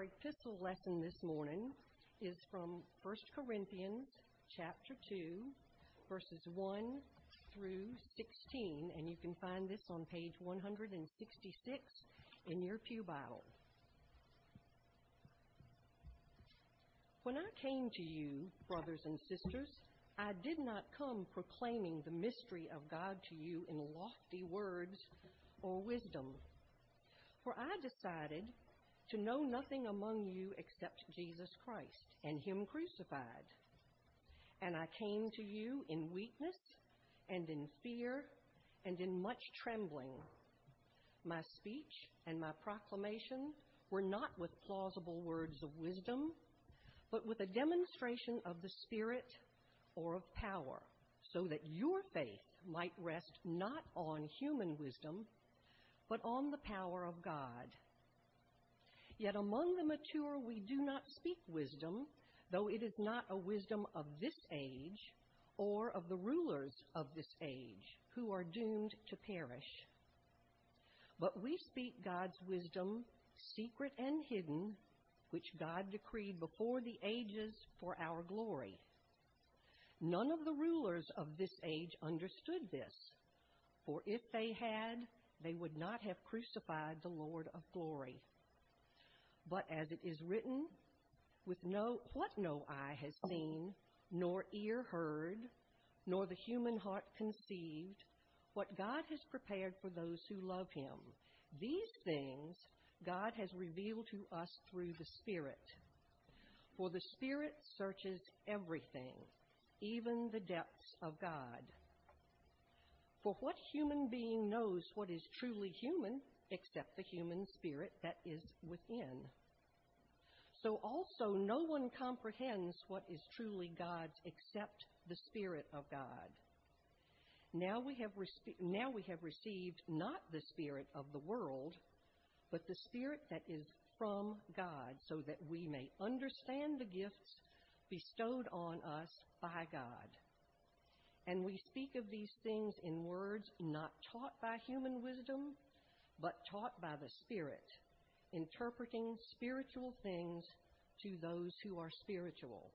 Our epistle lesson this morning is from 1 Corinthians chapter 2, verses 1 through 16, and you can find this on page 166 in your pew Bible. When I came to you, brothers and sisters, I did not come proclaiming the mystery of God to you in lofty words or wisdom. For I decided to know nothing among you except Jesus Christ and Him crucified. And I came to you in weakness and in fear and in much trembling. My speech and my proclamation were not with plausible words of wisdom, but with a demonstration of the Spirit or of power, so that your faith might rest not on human wisdom, but on the power of God. Yet among the mature we do not speak wisdom, though it is not a wisdom of this age or of the rulers of this age, who are doomed to perish. But we speak God's wisdom, secret and hidden, which God decreed before the ages for our glory. None of the rulers of this age understood this, for if they had, they would not have crucified the Lord of glory. But as it is written, what no eye has seen, nor ear heard, nor the human heart conceived, what God has prepared for those who love Him. These things God has revealed to us through the Spirit. For the Spirit searches everything, even the depths of God. For what human being knows what is truly human except the human spirit that is within? So also no one comprehends what is truly God's except the Spirit of God. Now we have received not the spirit of the world, but the Spirit that is from God, so that we may understand the gifts bestowed on us by God. And we speak of these things in words not taught by human wisdom, but taught by the Spirit, interpreting spiritual things to those who are spiritual.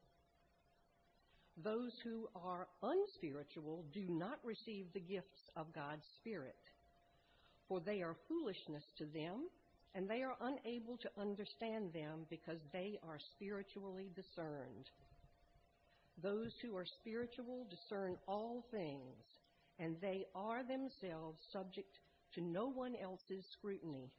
Those who are unspiritual do not receive the gifts of God's Spirit, for they are foolishness to them, and they are unable to understand them because they are spiritually discerned. Those who are spiritual discern all things, and they are themselves subject to no one else's scrutiny.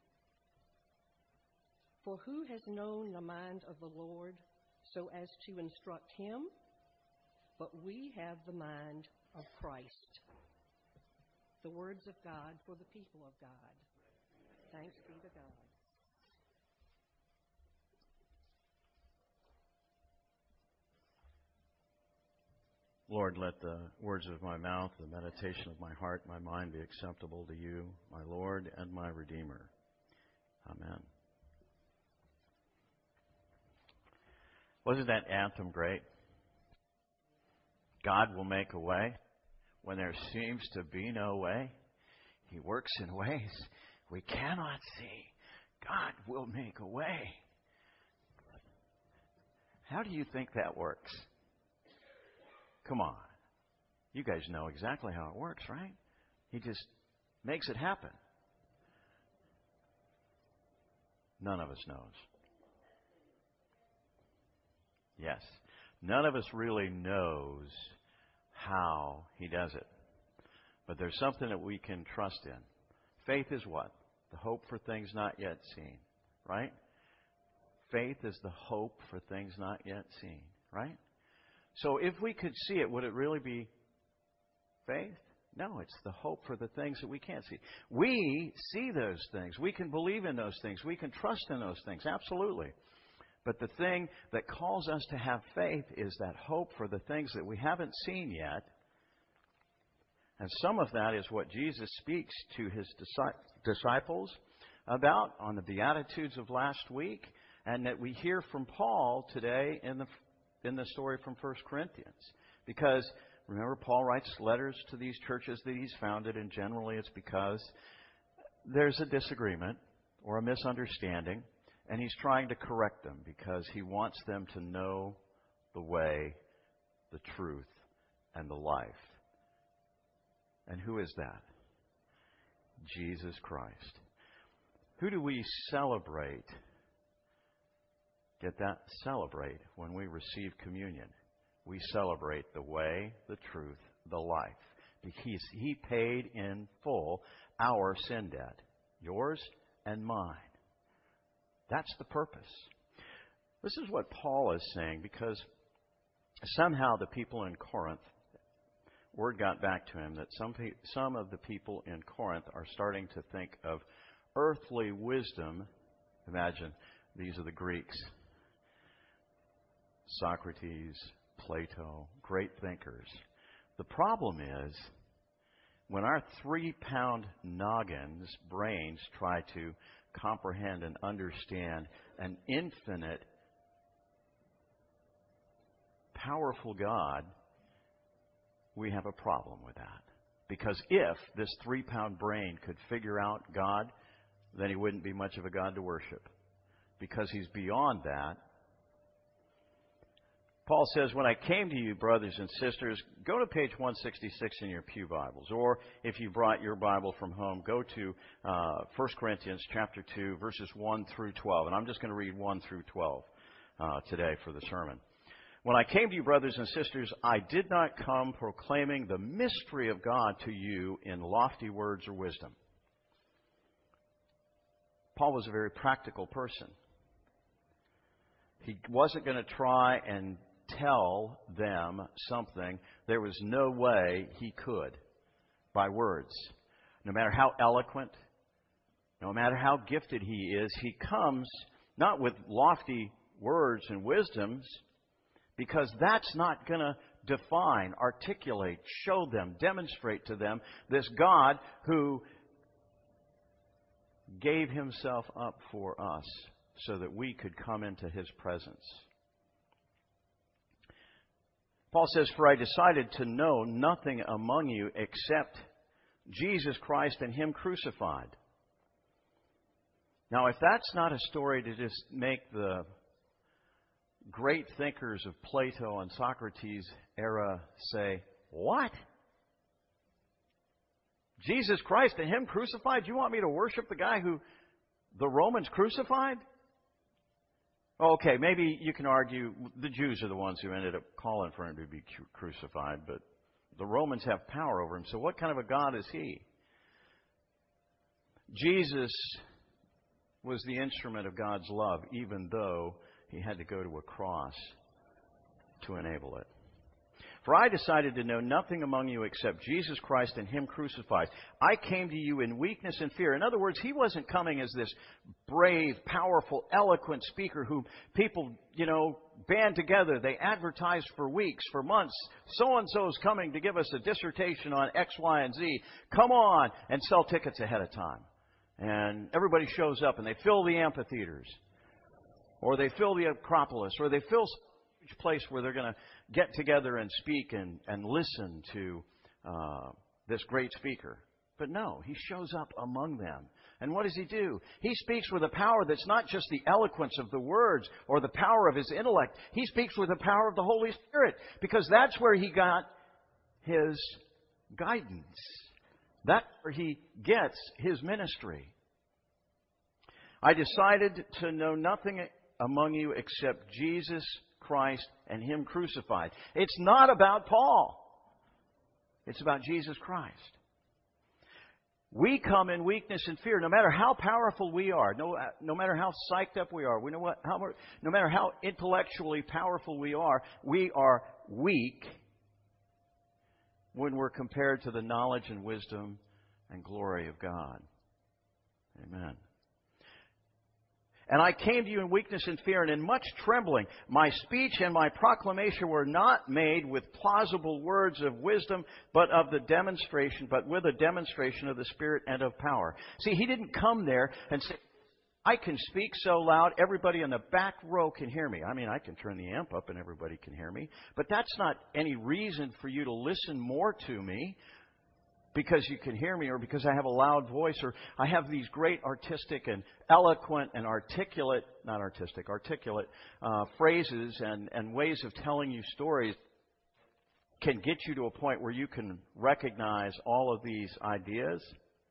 For who has known the mind of the Lord so as to instruct him? But we have the mind of Christ. The words of God for the people of God. Thanks be to God. Lord, let the words of my mouth, the meditation of my heart, my mind be acceptable to you, my Lord and my Redeemer. Amen. Wasn't that anthem great? God will make a way when there seems to be no way. He works in ways we cannot see. God will make a way. How do you think that works? Come on. You guys know exactly how it works, right? He just makes it happen. None of us knows. Yes. None of us really knows how He does it. But there's something that we can trust in. Faith is what? The hope for things not yet seen, right? Faith is the hope for things not yet seen, right? So if we could see it, would it really be faith? No, it's the hope for the things that we can't see. We see those things. We can believe in those things. We can trust in those things, absolutely. But the thing that calls us to have faith is that hope for the things that we haven't seen yet. And some of that is what Jesus speaks to His disciples about on the Beatitudes of last week, and that we hear from Paul today in the story from 1 Corinthians. Because, remember, Paul writes letters to these churches that he's founded, and generally it's because there's a disagreement or a misunderstanding. And He's trying to correct them because He wants them to know the way, the truth, and the life. And who is that? Jesus Christ. Who do we celebrate? Get that? Celebrate when we receive communion. We celebrate the way, the truth, the life. Because He paid in full our sin debt. Yours and mine. That's the purpose. This is what Paul is saying because somehow the people in Corinth, word got back to him that some of the people in Corinth are starting to think of earthly wisdom. Imagine, these are the Greeks. Socrates, Plato, great thinkers. The problem is, when our 3-pound noggins, brains, try to comprehend and understand an infinite, powerful God, we have a problem with that. Because if this 3-pound brain could figure out God, then He wouldn't be much of a God to worship. Because He's beyond that. Paul says, when I came to you, brothers and sisters, go to page 166 in your pew Bibles. Or if you brought your Bible from home, go to 1 Corinthians chapter 2, verses 1 through 12. And I'm just going to read 1 through 12 today for the sermon. When I came to you, brothers and sisters, I did not come proclaiming the mystery of God to you in lofty words or wisdom. Paul was a very practical person. He wasn't going to try and tell them something. There was no way he could by words. No matter how eloquent, no matter how gifted he is, he comes not with lofty words and wisdoms, because that's not going to define, articulate, show them, demonstrate to them this God who gave Himself up for us so that we could come into His presence. Paul says, for I decided to know nothing among you except Jesus Christ and Him crucified. Now, if that's not a story to just make the great thinkers of Plato and Socrates era say, what? Jesus Christ and Him crucified? You want me to worship the guy who the Romans crucified? Okay, maybe you can argue the Jews are the ones who ended up calling for Him to be crucified, but the Romans have power over Him. So what kind of a God is He? Jesus was the instrument of God's love, even though He had to go to a cross to enable it. For I decided to know nothing among you except Jesus Christ and Him crucified. I came to you in weakness and fear. In other words, He wasn't coming as this brave, powerful, eloquent speaker who people, band together. They advertised for weeks, for months. So-and-so is coming to give us a dissertation on X, Y, and Z. Come on, and sell tickets ahead of time. And everybody shows up and they fill the amphitheaters. Or they fill the Acropolis. Or they fill huge place where they're going to get together and speak and listen to this great speaker. But no, He shows up among them. And what does He do? He speaks with a power that's not just the eloquence of the words or the power of His intellect. He speaks with the power of the Holy Spirit, because that's where He got His guidance. That's where He gets His ministry. I decided to know nothing among you except Jesus Christ and Him crucified. It's not about Paul. It's about Jesus Christ. We come in weakness and fear. No matter how powerful we are, no matter how psyched up we are, no matter how intellectually powerful we are weak when we're compared to the knowledge and wisdom and glory of God. Amen. And I came to you in weakness and fear and in much trembling. My speech and my proclamation were not made with plausible words of wisdom, but with a demonstration of the Spirit and of power. See, He didn't come there and say, I can speak so loud, everybody in the back row can hear me. I mean, I can turn the amp up and everybody can hear me. But that's not any reason for you to listen more to me. because you can hear me, or because I have a loud voice, or I have these great artistic and eloquent and articulate phrases and ways of telling you stories, can get you to a point where you can recognize all of these ideas.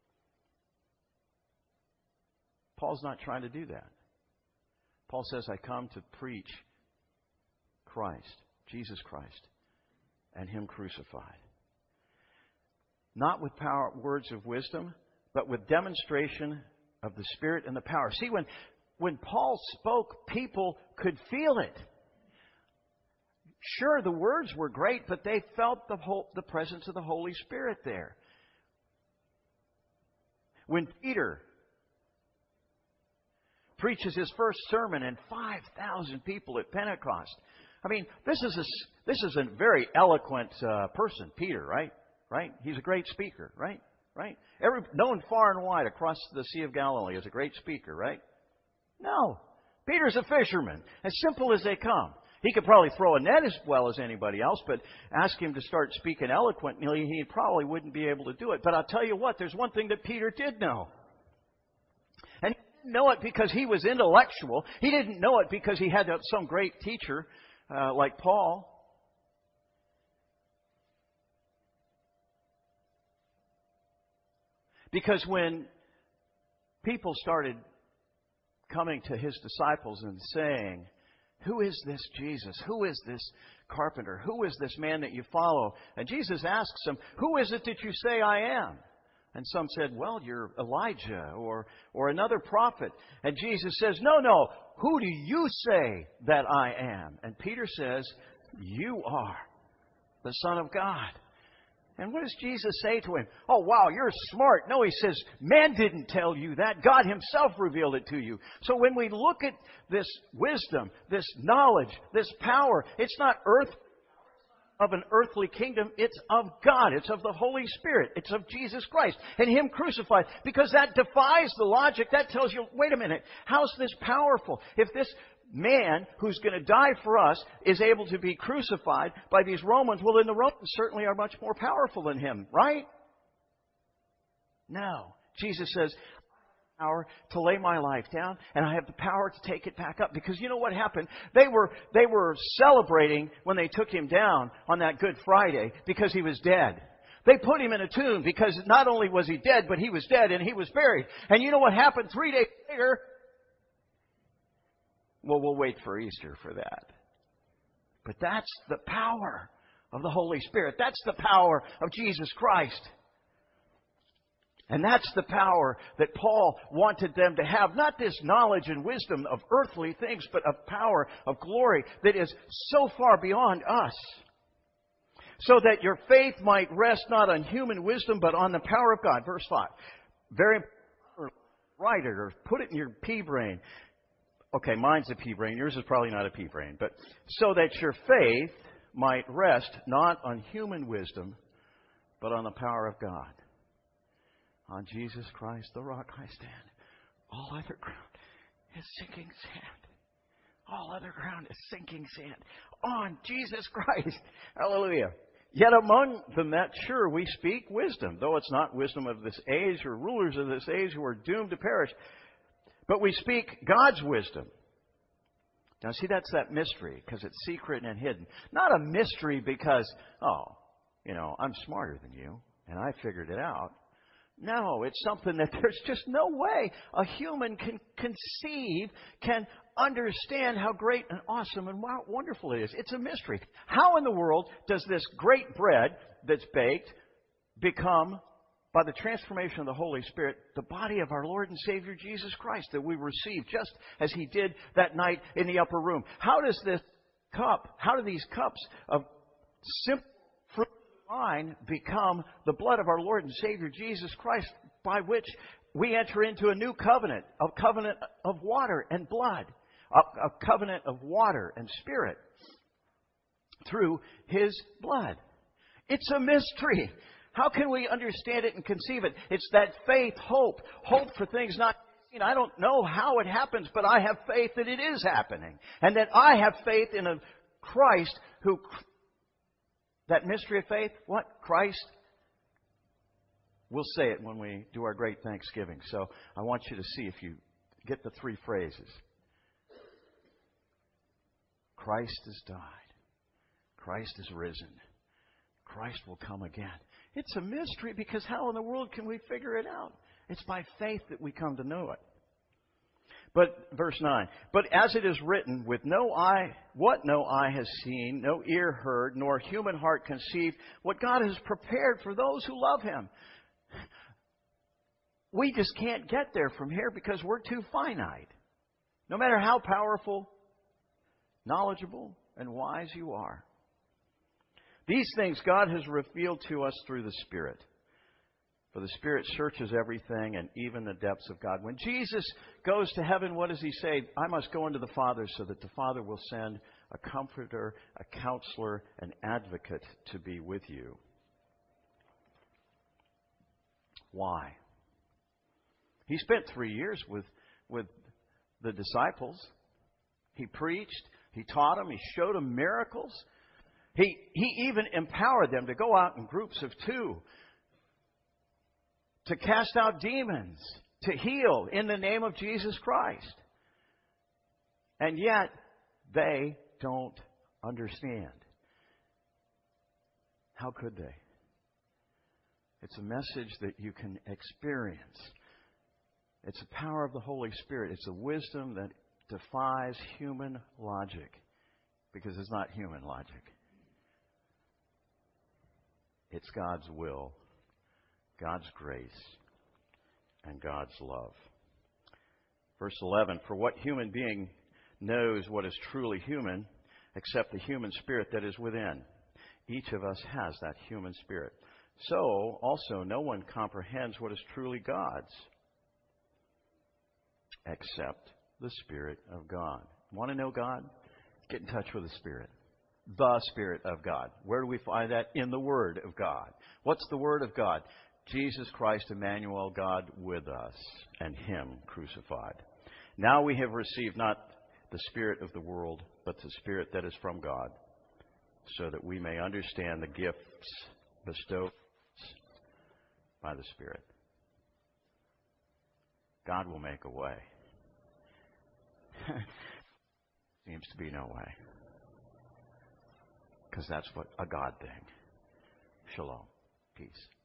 Paul's not trying to do that. Paul says, I come to preach Christ, Jesus Christ, and Him crucified. Not with power, words of wisdom, but with demonstration of the Spirit and the power. See, when Paul spoke, people could feel it. Sure, the words were great, but they felt the presence of the Holy Spirit there. When Peter preaches his first sermon and 5,000 people at Pentecost. I mean, this is a very eloquent person, Peter, right? Right? He's a great speaker, right? Right? Known far and wide across the Sea of Galilee as a great speaker, right? No. Peter's a fisherman. As simple as they come. He could probably throw a net as well as anybody else, but ask him to start speaking eloquently, he probably wouldn't be able to do it. But I'll tell you what, there's one thing that Peter did know. And he didn't know it because he was intellectual. He didn't know it because he had some great teacher like Paul. Because when people started coming to his disciples and saying, who is this Jesus? Who is this carpenter? Who is this man that you follow? And Jesus asks them, who is it that you say I am? And some said, well, you're Elijah or another prophet. And Jesus says, no, who do you say that I am? And Peter says, you are the Son of God. And what does Jesus say to him? Oh, wow, you're smart. No, he says, man didn't tell you that. God Himself revealed it to you. So when we look at this wisdom, this knowledge, this power, it's not of an earthly kingdom. It's of God. It's of the Holy Spirit. It's of Jesus Christ and Him crucified. Because that defies the logic. That tells you, wait a minute, how's this powerful? If this man who's going to die for us is able to be crucified by these Romans, well, then the Romans certainly are much more powerful than him, right? No. Jesus says, I have the power to lay my life down, and I have the power to take it back up. Because you know what happened? They were celebrating when they took Him down on that Good Friday because He was dead. They put Him in a tomb because not only was He dead, but He was dead and He was buried. And you know what happened 3 days later? Well, we'll wait for Easter for that. But that's the power of the Holy Spirit. That's the power of Jesus Christ. And that's the power that Paul wanted them to have. Not this knowledge and wisdom of earthly things, but of power, of glory that is so far beyond us. So that your faith might rest not on human wisdom, but on the power of God. Verse 5. Very important. Write it or put it in your pea brain. Okay, mine's a pea brain. Yours is probably not a pea brain. But so that your faith might rest not on human wisdom, but on the power of God. On Jesus Christ, the rock I stand. All other ground is sinking sand. All other ground is sinking sand. On Jesus Christ. Hallelujah. Yet among them that sure we speak wisdom, though it's not wisdom of this age or rulers of this age who are doomed to perish. But we speak God's wisdom. Now, see, that's that mystery because it's secret and hidden. Not a mystery because, I'm smarter than you and I figured it out. No, it's something that there's just no way a human can conceive, can understand how great and awesome and wonderful it is. It's a mystery. How in the world does this great bread that's baked become, by the transformation of the Holy Spirit, the body of our Lord and Savior Jesus Christ that we receive just as He did that night in the upper room? How does this cup, how do these cups of simple fruit of wine become the blood of our Lord and Savior Jesus Christ, by which we enter into a new covenant, a covenant of water and blood, a covenant of water and spirit through His blood? It's a mystery. How can we understand it and conceive it? It's that faith, hope for things not seen. I don't know how it happens, but I have faith that it is happening. And that I have faith in a Christ who, that mystery of faith, what? Christ We'll say it when we do our great Thanksgiving. So I want you to see if you get the three phrases. Christ has died. Christ is risen. Christ will come again. It's a mystery because how in the world can we figure it out? It's by faith that we come to know it. But verse 9, but as it is written, with no eye, what no eye has seen, no ear heard, nor human heart conceived, what God has prepared for those who love Him. We just can't get there from here because we're too finite. No matter how powerful, knowledgeable, and wise you are. These things God has revealed to us through the Spirit. For the Spirit searches everything and even the depths of God. When Jesus goes to heaven, what does He say? I must go into the Father so that the Father will send a comforter, a counselor, an advocate to be with you. Why? He spent 3 years with the disciples. He preached. He taught them. He showed them miracles. He even empowered them to go out in groups of 2. To cast out demons, to heal in the name of Jesus Christ. And yet, they don't understand. How could they? It's a message that you can experience. It's the power of the Holy Spirit. It's a wisdom that defies human logic. Because it's not human logic. It's God's will. God's grace and God's love. Verse 11, for what human being knows what is truly human except the human spirit that is within? Each of us has that human spirit. So also no one comprehends what is truly God's except the Spirit of God. Want to know God? Get in touch with the Spirit. The Spirit of God. Where do we find that? In the Word of God. What's the Word of God? Jesus Christ, Emmanuel, God with us, and Him crucified. Now we have received not the spirit of the world, but the Spirit that is from God, so that we may understand the gifts bestowed by the Spirit. God will make a way. Seems to be no way. Because that's what a God thing. Shalom. Peace.